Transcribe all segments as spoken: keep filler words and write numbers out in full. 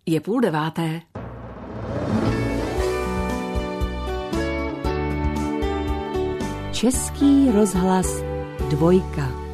Je půl deváté. Český rozhlas dvojka.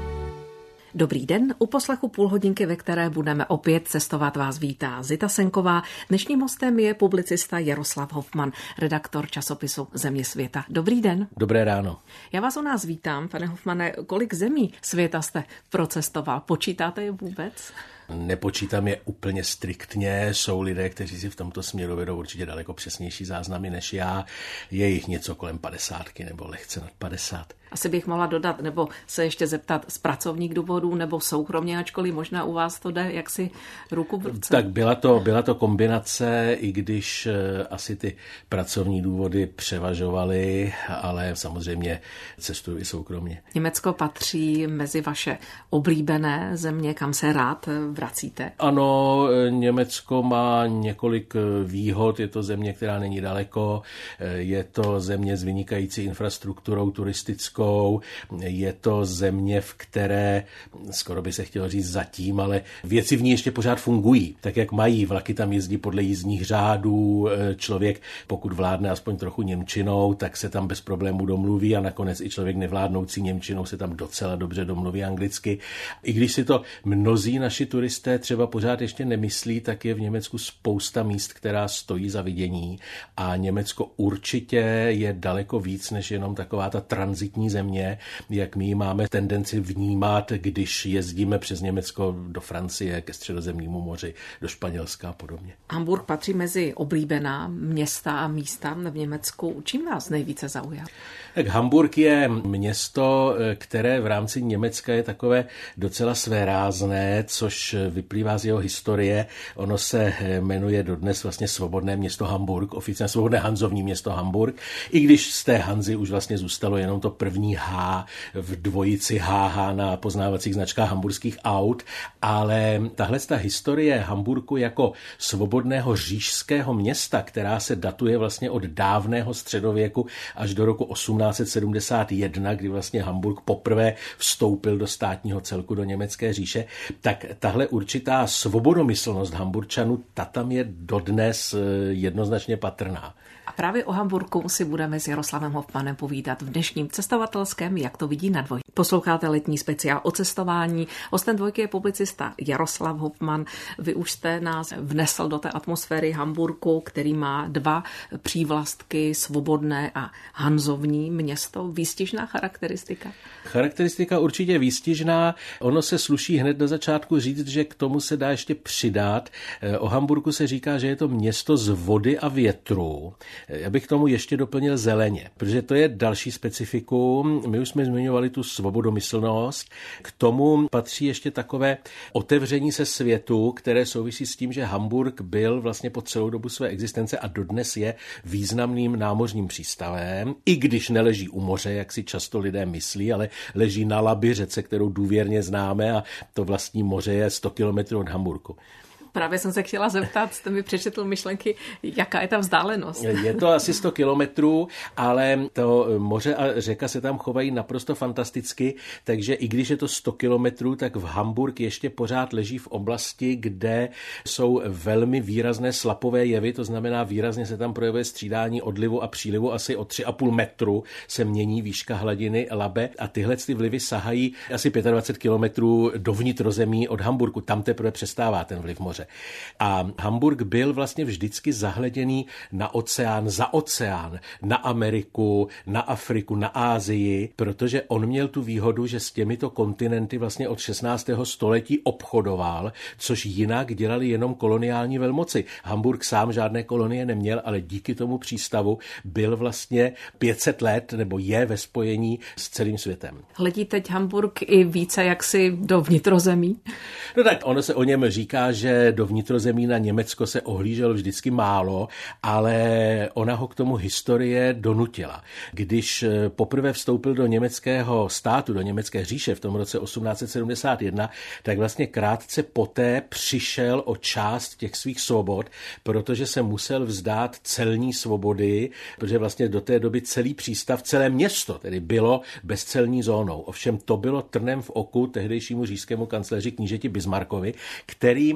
Dobrý den, u poslechu půl hodinky, ve které budeme opět cestovat, vás vítá Zita Senková. Dnešním hostem je publicista Jaroslav Hofman, redaktor časopisu Země světa. Dobrý den. Dobré ráno. Já vás u nás vítám, pane Hofmane. Kolik zemí světa jste procestoval? Počítáte je vůbec? Nepočítám je úplně striktně, jsou lidé, kteří si v tomto směru vedou určitě daleko přesnější záznamy než já. Je jich něco kolem padesátky nebo lehce nad padesát. Asi bych mohla dodat, nebo se ještě zeptat z pracovních důvodů, nebo soukromně, ačkoliv možná u vás to jde jaksi ruku v ruce. Tak byla to, byla to kombinace, i když asi ty pracovní důvody převažovaly, ale samozřejmě cestuju i soukromně. Německo patří mezi vaše oblíbené země, kam se rád vracíte? Ano, Německo má několik výhod, je to země, která není daleko, je to země s vynikající infrastrukturou turistickou, je to země, v které, skoro by se chtělo říct zatím, ale věci v ní ještě pořád fungují, tak jak mají. Vlaky tam jezdí podle jízdních řádů, člověk, pokud vládne aspoň trochu němčinou, tak se tam bez problémů domluví a nakonec i člověk nevládnoucí němčinou se tam docela dobře domluví anglicky. I když si to mnozí naši turisté třeba pořád ještě nemyslí, tak je v Německu spousta míst, která stojí za vidění a Německo určitě je daleko víc než jenom taková ta tranzitní země, jak my máme tendenci vnímat, když jezdíme přes Německo do Francie, ke Středozemnímu moři, do Španělska a podobně. Hamburg patří mezi oblíbená města a místa v Německu. Čím vás nejvíce zaujal? Tak Hamburg je město, které v rámci Německa je takové docela svérázné, což vyplývá z jeho historie. Ono se jmenuje dodnes vlastně Svobodné město Hamburg, oficiálně Svobodné Hanzovní město Hamburg, i když z té Hanzy už vlastně zůstalo jenom to první H v dvojici H H na poznávacích značkách hamburských aut, ale tahle ta historie Hamburku jako svobodného říšského města, která se datuje vlastně od dávného středověku až do roku osmnáct set sedmdesát jedna, kdy vlastně Hamburg poprvé vstoupil do státního celku do německé říše, tak tahle určitá svobodomyslnost Hamburčanů, ta tam je dodnes jednoznačně patrná. A právě o Hamburku si budeme s Jaroslavem Hofmanem povídat v dnešním cestovatelském Jak to vidí na dvoj. Posloucháte letní speciál o cestování. Hostem dvojky je publicista Jaroslav Hofman. Vy už jste nás vnesl do té atmosféry Hamburku, který má dva přívlastky, svobodné a hanzovní město. Výstižná charakteristika? Charakteristika určitě výstižná. Ono se sluší hned na začátku říct, že k tomu se dá ještě přidat. O Hamburku se říká, že je to město z vody a větru. Já bych k tomu ještě doplnil zeleně, protože to je další specifikum. My už jsme zmiňovali tu svobodomyslnost. K tomu patří ještě takové otevření se světu, které souvisí s tím, že Hamburg byl vlastně po celou dobu své existence a dodnes je významným námořním přístavem, i když neleží u moře, jak si často lidé myslí, ale leží na Labi, řece, kterou důvěrně známe, a to vlastní moře je sto kilometrů od Hamburku. Právě jsem se chtěla zeptat, jste mi přečetl myšlenky, jaká je ta vzdálenost. Je to asi sto kilometrů, ale to moře a řeka se tam chovají naprosto fantasticky, takže i když je to sto kilometrů, tak v Hamburg ještě pořád leží v oblasti, kde jsou velmi výrazné slapové jevy, to znamená výrazně se tam projevuje střídání odlivu a přílivu, asi o tři a půl metru se mění výška hladiny Labe a tyhle ty vlivy sahají asi dvacet pět kilometrů do vnitrozemí od Hamburgu, tam teprve přestává ten vliv moře. A Hamburg byl vlastně vždycky zahleděný na oceán, za oceán, na Ameriku, na Afriku, na Asii, protože on měl tu výhodu, že s těmito kontinenty vlastně od šestnáctého století obchodoval, což jinak dělali jenom koloniální velmoci. Hamburg sám žádné kolonie neměl, ale díky tomu přístavu byl vlastně pět set let, nebo je ve spojení s celým světem. Hledí teď Hamburg i více jaksi do vnitrozemí? No tak ono se o něm říká, že do vnitrozemí na Německo se ohlížel vždycky málo, ale ona ho k tomu historie donutila. Když poprvé vstoupil do německého státu, do německé říše v tom roce osmnáct set sedmdesát jedna, tak vlastně krátce poté přišel o část těch svých svobod, protože se musel vzdát celní svobody, protože vlastně do té doby celý přístav, celé město tedy bylo bezcelní zónou. Ovšem to bylo trnem v oku tehdejšímu říšskému kancléři knížeti Bismarckovi, který donutil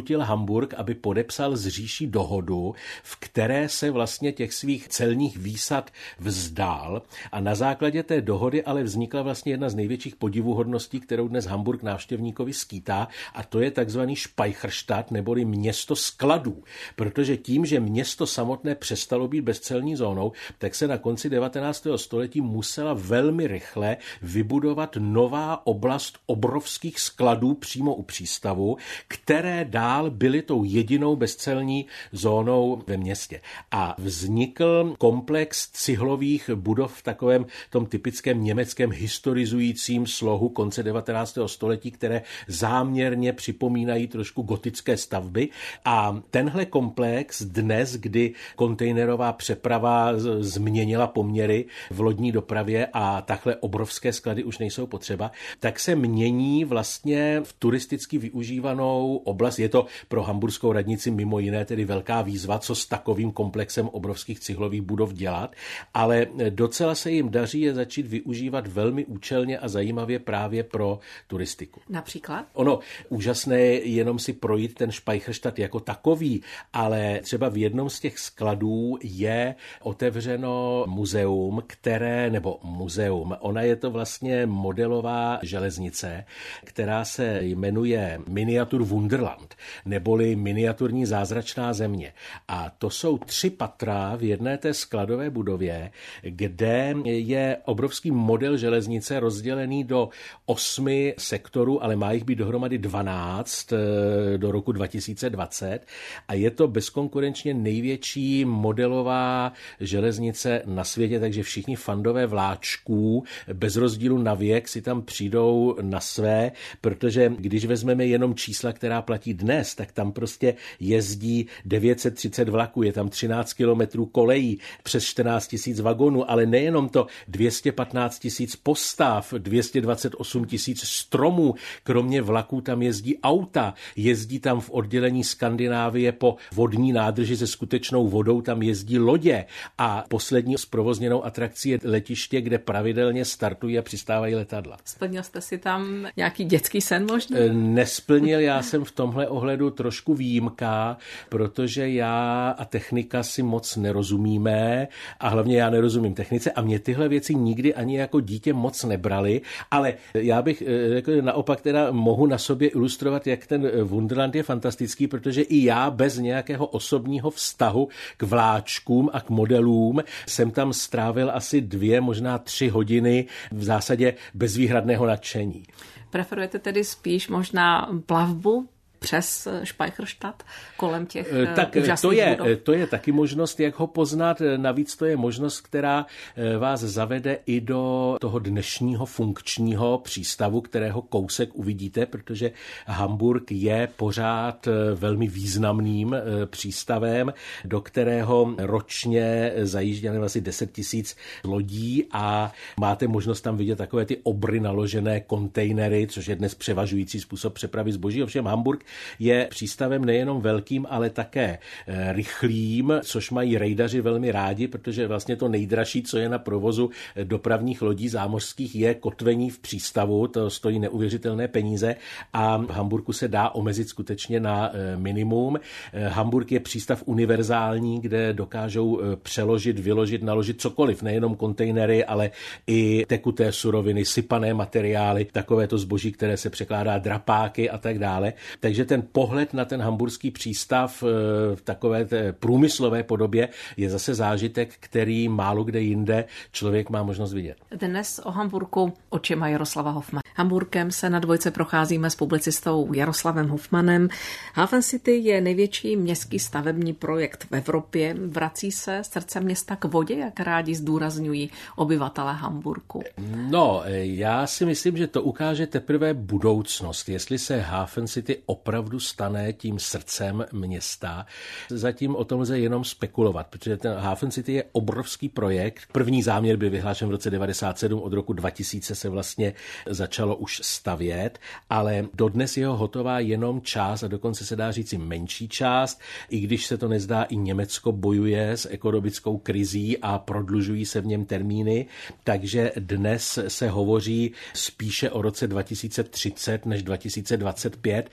donutil Hamburk, aby podepsal s říší dohodu, v které se vlastně těch svých celních výsad vzdál. A na základě té dohody ale vznikla vlastně jedna z největších podivuhodností, kterou dnes Hamburk návštěvníkovi skýtá, a to je takzvaný Speicherstadt, neboli město skladů. Protože tím, že město samotné přestalo být bezcelní zónou, tak se na konci devatenáctého století musela velmi rychle vybudovat nová oblast obrovských skladů přímo u přístavu, které dál byly tou jedinou bezcelní zónou ve městě. A vznikl komplex cihlových budov v takovém tom typickém německém historizujícím slohu konce devatenáctého století, které záměrně připomínají trošku gotické stavby. A tenhle komplex dnes, kdy kontejnerová přeprava změnila poměry v lodní dopravě a takhle obrovské sklady už nejsou potřeba, tak se mění vlastně v turisticky využívanou oblast. Je to pro hamburskou radnici mimo jiné tedy velká výzva, co s takovým komplexem obrovských cihlových budov dělat, ale docela se jim daří je začít využívat velmi účelně a zajímavě právě pro turistiku. Například? Ono úžasné je jenom si projít ten Speicherstadt jako takový, ale třeba v jednom z těch skladů je otevřeno muzeum, které, nebo muzeum, ona je to vlastně modelová železnice, která se jmenuje Miniatur Wunderland, neboli miniaturní zázračná země. A to jsou tři patra v jedné té skladové budově, kde je obrovský model železnice rozdělený do osmi sektorů, ale má jich být dohromady dvanáct do roku dva tisíce dvacet a je to bezkonkurenčně největší modelová železnice na světě, takže všichni fandové vláčků bez rozdílu na věk si tam přijdou na své, protože když vezmeme jenom čísla, která platí dnes, tak tam prostě jezdí devět set třicet vlaků, je tam třináct kilometrů kolejí, přes čtrnáct tisíc vagonů, ale nejenom to, dvě stě patnáct tisíc postav, dvě stě dvacet osm tisíc stromů, kromě vlaků tam jezdí auta, jezdí tam v oddělení Skandinávie po vodní nádrži se skutečnou vodou, tam jezdí lodě a poslední zprovozněnou atrakcí je letiště, kde pravidelně startují a přistávají letadla. Splnil jste si tam nějaký dětský sen možná? Nesplnil, já jsem v tomhle ohledu trošku výjimka, protože já a technika si moc nerozumíme a hlavně já nerozumím technice a mě tyhle věci nikdy ani jako dítě moc nebrali, ale já bych jako naopak teda mohu na sobě ilustrovat, jak ten Wunderland je fantastický, protože i já bez nějakého osobního vztahu k vláčkům a k modelům jsem tam strávil asi dvě, možná tři hodiny v zásadě bezvýhradného nadšení. Preferujete tedy spíš možná plavbu přes Speicherstadt kolem těch tak úžasných to je, budov? to je taky možnost, jak ho poznat. Navíc to je možnost, která vás zavede i do toho dnešního funkčního přístavu, kterého kousek uvidíte, protože Hamburk je pořád velmi významným přístavem, do kterého ročně zajíždí asi deset tisíc lodí a máte možnost tam vidět takové ty obry naložené kontejnery, což je dnes převažující způsob přepravy zboží. Ovšem Hamburk je přístavem nejenom velkým, ale také rychlým, což mají rejdaři velmi rádi, protože vlastně to nejdražší, co je na provozu dopravních lodí zámořských, je kotvení v přístavu, to stojí neuvěřitelné peníze a v Hamburku se dá omezit skutečně na minimum. Hamburk je přístav univerzální, kde dokážou přeložit, vyložit, naložit cokoliv, nejenom kontejnery, ale i tekuté suroviny, sypané materiály, takovéto zboží, které se překládá drapáky a tak dále. Takže ten pohled na ten hamburský přístav v takové té průmyslové podobě je zase zážitek, který málo kde jinde člověk má možnost vidět. Dnes o Hamburku očima Jaroslava Hofmana. Hamburkem se na dvojce procházíme s publicistou Jaroslavem Hofmanem. Hafen City je největší městský stavební projekt v Evropě. Vrací se srdce města k vodě, jak rádi zdůrazňují obyvatelé Hamburku? No, já si myslím, že to ukáže teprve budoucnost, jestli se Hafen City opravdu stane tím srdcem města. Zatím o tom lze jenom spekulovat, protože ten Hafen City je obrovský projekt. První záměr byl vyhlášen v roce devadesát sedm, od roku dva tisíce se vlastně začalo už stavět, ale dodnes jeho hotová jenom část a dokonce se dá říci menší část, i když se to nezdá, i Německo bojuje s ekonomickou krizí a prodlužují se v něm termíny, takže dnes se hovoří spíše o roce dva tisíce třicet než dva tisíce dvacet pět, kdy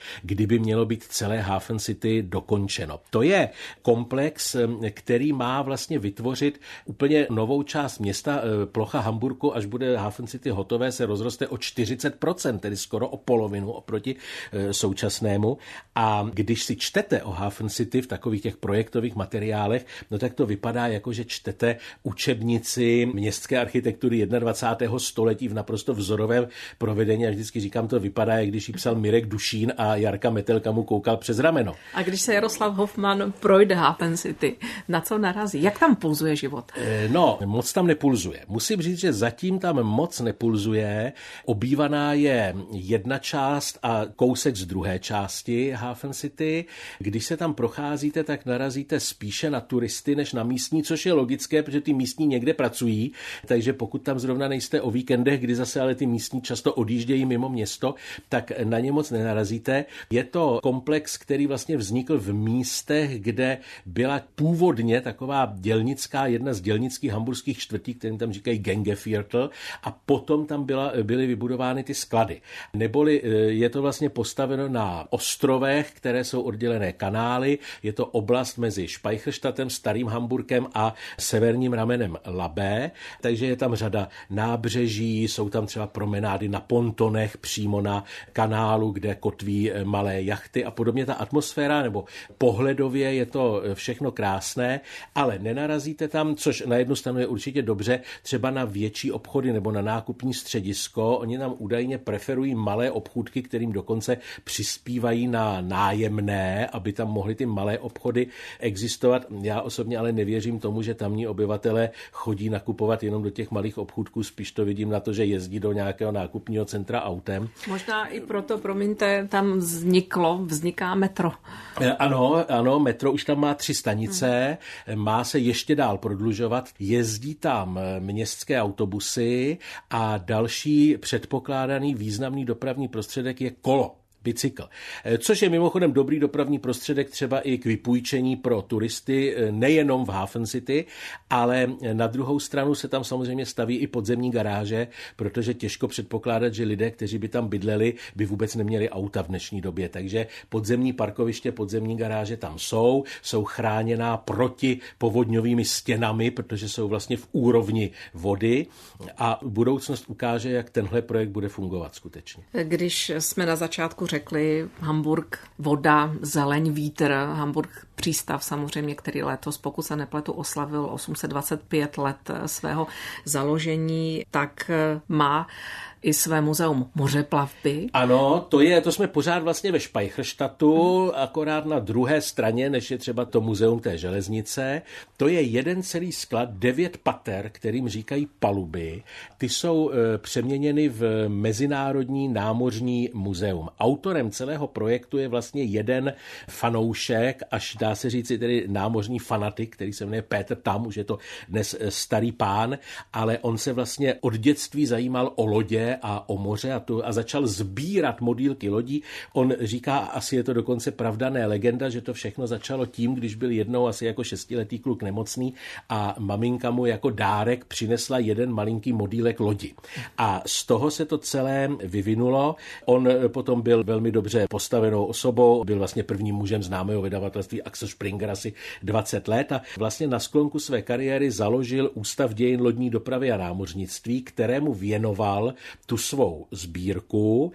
kdy by mělo být celé Hafen City dokončeno. To je komplex, který má vlastně vytvořit úplně novou část města. Plocha Hamburku, až bude Hafen City hotové, se rozroste o čtyřicet procent, tedy skoro o polovinu oproti současnému. A když si čtete o Hafen City v takových těch projektových materiálech, no tak to vypadá jako, že čtete učebnici městské architektury dvacátého prvního století v naprosto vzorovém provedení. A vždycky říkám, to vypadá, jak když jí psal Mirek Dušín a Jarka Metelka mu koukal přes rameno. A když se Jaroslav Hofmann projde Hafen City, na co narazí? Jak tam pulzuje život? No, moc tam nepulzuje. Musím říct, že zatím tam moc nepulzuje. Obývaná je jedna část a kousek z druhé části Hafen City. Když se tam procházíte, tak narazíte spíše na turisty než na místní, což je logické, protože ty místní někde pracují, takže pokud tam zrovna nejste o víkendech, kdy zase ale ty místní často odjíždějí mimo město, tak na ně moc nenarazíte. Je to komplex, který vlastně vznikl v místech, kde byla původně taková dělnická, jedna z dělnických hamburských čtvrtí, kterým tam říkají Gängeviertel, a potom tam byla, byly vybudovány ty sklady. Neboli je to vlastně postaveno na ostrovech, které jsou oddělené kanály, je to oblast mezi Speicherstadtem, Starým Hamburkem a severním ramenem Labe, takže je tam řada nábřeží, jsou tam třeba promenády na pontonech přímo na kanálu, kde kotví malé jachty a podobně. Ta atmosféra nebo pohledově je to všechno krásné, ale nenarazíte tam, což na jednu stranu je určitě dobře, třeba na větší obchody nebo na nákupní středisko. Oni tam údajně preferují malé obchůdky, kterým dokonce přispívají na nájemné, aby tam mohly ty malé obchody existovat. Já osobně ale nevěřím tomu, že tamní obyvatelé chodí nakupovat jenom do těch malých obchůdků, spíš to vidím na to, že jezdí do nějakého nákupního centra autem. Možná i proto, promiňte, tam vzniklo, vzniká metro. Ano, ano, metro už tam má tři stanice, hmm. má se ještě dál prodlužovat, jezdí tam městské autobusy a další předpokládaný významný dopravní prostředek je kolo. Bicykl. Což je mimochodem dobrý dopravní prostředek třeba i k vypůjčení pro turisty, nejenom v Hafen City, ale na druhou stranu se tam samozřejmě staví i podzemní garáže, protože těžko předpokládat, že lidé, kteří by tam bydleli, by vůbec neměli auta v dnešní době. Takže podzemní parkoviště, podzemní garáže tam jsou, jsou chráněná proti povodňovými stěnami, protože jsou vlastně v úrovni vody a budoucnost ukáže, jak tenhle projekt bude fungovat skutečně. Když jsme na začátku řekli Hamburg, voda, zeleň, vítr, Hamburg přístav samozřejmě, který letos, pokud se nepletu, oslavil osm set dvacet pět let svého založení, tak má i své muzeum mořeplavby. Ano, to je, to jsme pořád vlastně ve Speicherstadtu, hmm. akorát na druhé straně, než je třeba to muzeum té železnice. To je jeden celý sklad, devět pater, kterým říkají paluby. Ty jsou e, přeměněny v Mezinárodní námořní muzeum. Autorem celého projektu je vlastně jeden fanoušek, až dá se říci tedy námořní fanatik, který se jmenuje Peter Tam, už je to dnes starý pán, ale on se vlastně od dětství zajímal o lodě a o moře a, tu, a začal sbírat modýlky lodí. On říká, asi je to dokonce pravda, ne legenda, že to všechno začalo tím, když byl jednou asi jako šestiletý kluk nemocný a maminka mu jako dárek přinesla jeden malinký modýlek lodi. A z toho se to celé vyvinulo. On potom byl velmi dobře postavenou osobou, byl vlastně prvním mužem známého vydavatelství Axel Springer asi dvacet let a vlastně na sklonku své kariéry založil Ústav dějin lodní dopravy a námořnictví, kterému věnoval tu svou sbírku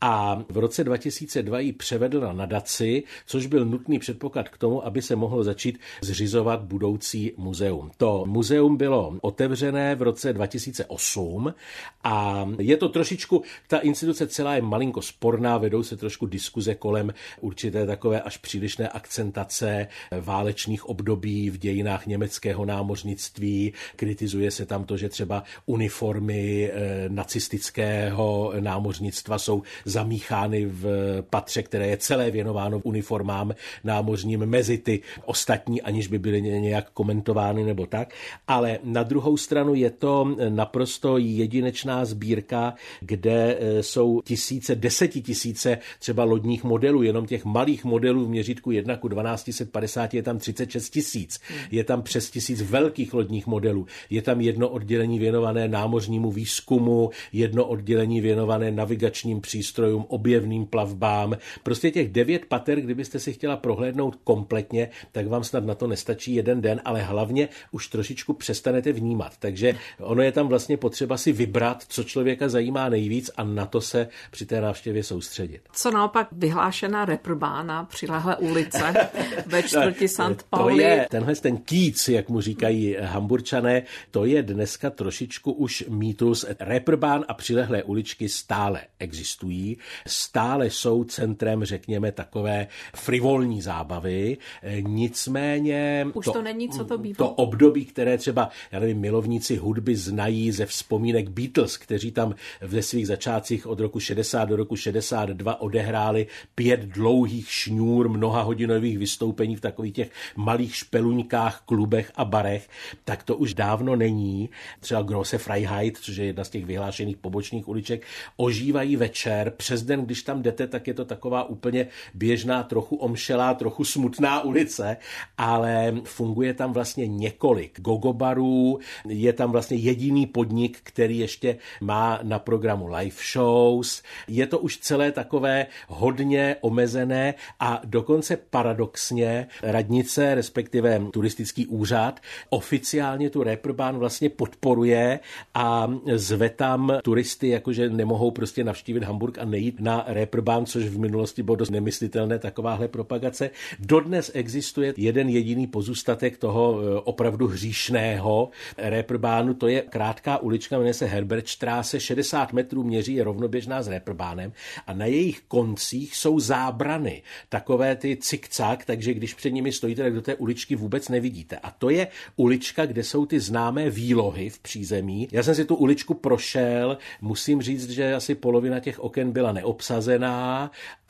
a v roce dva tisíce dva ji převedl na nadaci, což byl nutný předpoklad k tomu, aby se mohlo začít zřizovat budoucí muzeum. To muzeum bylo otevřené v roce dva tisíce osm a je to trošičku, ta instituce celá je malinko sporná, vedou se trošku diskuze kolem určité takové až přílišné akcentace válečných období v dějinách německého námořnictví, kritizuje se tam to, že třeba uniformy nacistického námořnictva jsou zamíchány v patře, které je celé věnováno uniformám námořním mezi ty ostatní, aniž by byly nějak komentovány nebo tak. Ale na druhou stranu je to naprosto jedinečná sbírka, kde jsou tisíce, desetitisíce třeba lodních modelů, jenom těch malých modelů v měřítku jedna ku dvanáct set padesát je tam třicet šest tisíc. Je tam přes tisíc velkých lodních modelů. Je tam jedno oddělení věnované námořnímu výzkumu, jedno jedno oddělení věnované navigačním přístrojům, objevným plavbám. Prostě těch devět pater, kdybyste si chtěla prohlédnout kompletně, tak vám snad na to nestačí jeden den, ale hlavně už trošičku přestanete vnímat. Takže ono je tam vlastně potřeba si vybrat, co člověka zajímá nejvíc a na to se při té návštěvě soustředit. Co naopak vyhlášená reprbána, přilehlé ulice ve čtvrti Sankt Pauli? To je tenhle ten kýc, jak mu říkají Hamburčané, to je dneska trošičku už mýtus. Reeperbahn a přilehlé uličky stále existují, stále jsou centrem, řekněme, takové frivolní zábavy, nicméně už to, to není, co to bývalo. To období, které třeba, já nevím, milovníci hudby znají ze vzpomínek Beatles, kteří tam ve svých začátcích od roku šedesát do roku šedesát dva odehráli pět dlouhých šňůr mnoha hodinových vystoupení v takových těch malých špeluňkách, klubech a barech, tak to už dávno není. Třeba Große Freiheit, což je jedna z těch vyhlášených pobočných uliček, ožívají večer. Přes den, když tam jdete, tak je to taková úplně běžná, trochu omšelá, trochu smutná ulice, ale funguje tam vlastně několik gogobarů, je tam vlastně jediný podnik, který ještě má na programu live shows. Je to už celé takové hodně omezené a dokonce paradoxně radnice, respektive turistický úřad, oficiálně tu Reeperbahn vlastně podporuje a zve tam turisty, jakože nemohou prostě navštívit Hamburg a nejít na Reeperbahn, což v minulosti bylo dost nemyslitelné, takováhle propagace. Dodnes existuje jeden jediný pozůstatek toho opravdu hříšného Reeperbahnu, to je krátká ulička, jmenuje se Herbertstraße, šedesát metrů měří, je rovnoběžná s Reeperbahnem a na jejich koncích jsou zábrany, takové ty cikcak, takže když před nimi stojíte, tak do té uličky vůbec nevidíte. A to je ulička, kde jsou ty známé výlohy v přízemí. Já jsem si tu uličku prošel, musím říct, že asi polovina těch oken byla neobsazená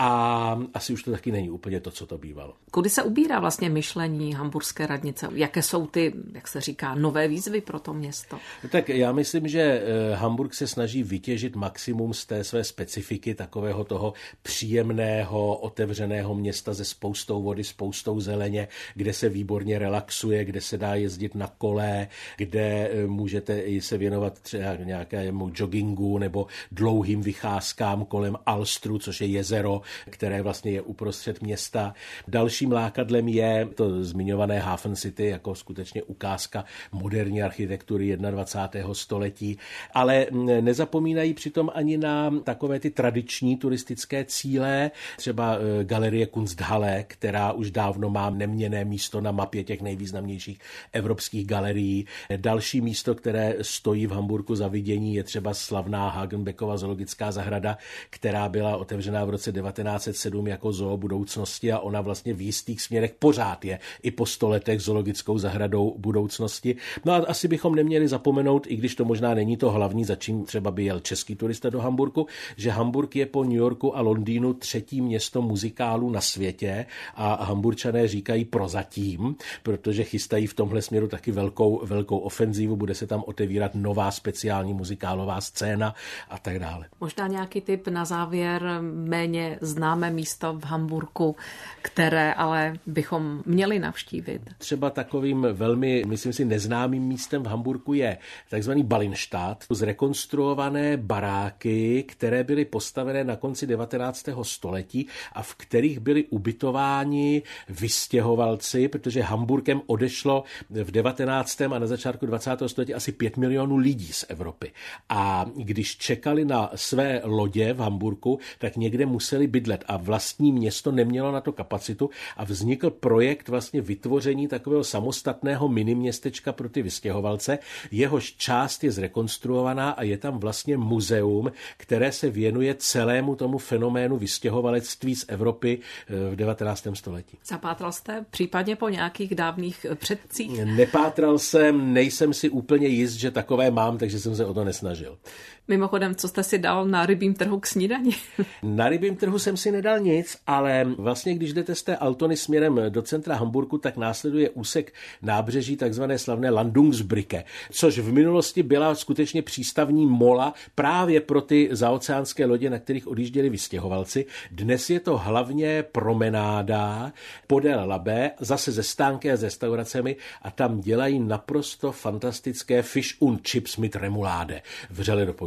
a asi už to taky není úplně to, co to bývalo. Kudy se ubírá vlastně myšlení hamburské radnice? Jaké jsou ty, jak se říká, nové výzvy pro to město? Tak já myslím, že Hamburg se snaží vytěžit maximum z té své specifiky, takového toho příjemného, otevřeného města se spoustou vody, spoustou zeleně, kde se výborně relaxuje, kde se dá jezdit na kole, kde můžete se věnovat třeba nějakému joggingu nebo dlouhým vycházkám kolem Alstru, což je jezero, které vlastně je uprostřed města. Dalším lákadlem je to zmiňované Hafen City jako skutečně ukázka moderní architektury dvacátého prvního století, ale nezapomínají přitom ani na takové ty tradiční turistické cíle, třeba galerie Kunsthalle, která už dávno má neměnné místo na mapě těch nejvýznamnějších evropských galerií. Další místo, které stojí v Hamburku za vidění, je třeba slavná Hagenbeckova zoologická zahrada, která byla otevřená v roce devatenáct set sedm jako zoo budoucnosti a ona vlastně v jistých směrech pořád je i po sto letech zoologickou zahradou budoucnosti. No a asi bychom neměli zapomenout, i když to možná není to hlavní, za čím třeba by jel český turista do Hamburku, že Hamburg je po New Yorku a Londýnu třetí město muzikálů na světě a Hamburčané říkají prozatím, protože chystají v tomhle směru taky velkou, velkou ofenzívu, bude se tam otevírat nová speciální muzikálová scéna a tak dále. Možná nějaký tip na závěr, méně známé místo v Hamburku, které ale bychom měli navštívit. Třeba takovým velmi, myslím si, neznámým místem v Hamburku je takzvaný Ballinstadt, zrekonstruované baráky, které byly postavené na konci devatenáctého století a v kterých byli ubytováni vystěhovalci, protože Hamburkem odešlo v devatenáctém a na začátku dvacátého století asi pět milionů lidí z Evropy. A když čekali na své lodě v Hamburku, tak někde museli bydlet a vlastní město nemělo na to kapacitu a vznikl projekt vlastně vytvoření takového samostatného miniměstečka pro ty vystěhovalce. Jehož část je zrekonstruovaná a je tam vlastně muzeum, které se věnuje celému tomu fenoménu vystěhovalectví z Evropy v devatenáctém století. Zapátral jste případně po nějakých dávných předcích? Nepátral jsem, nejsem si úplně jist, že takové mám, takže jsem se o to nesnažil. Mimochodem, co jste si dal na rybím trhu k snídani? Na rybím trhu jsem si nedal nic, ale vlastně, když jdete z té Altony směrem do centra Hamburku, tak následuje úsek nábřeží takzvané slavné Landungsbrücke, což v minulosti byla skutečně přístavní mola právě pro ty zaoceánské lodě, na kterých odjížděli vystěhovalci. Dnes je to hlavně promenáda podél Labe, zase ze stánky a s restauracemi a tam dělají naprosto fantastické fish und chips mit Remoulade. Vřele doporučuji.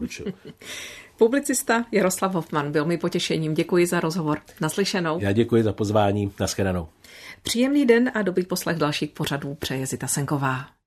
doporučuji. Publicista Jaroslav Hofmann byl mi potěšením. Děkuji za rozhovor. Naslyšenou. Já děkuji za pozvání. Nashledanou. Příjemný den a dobrý poslech dalších pořadů přeje Zita Senková.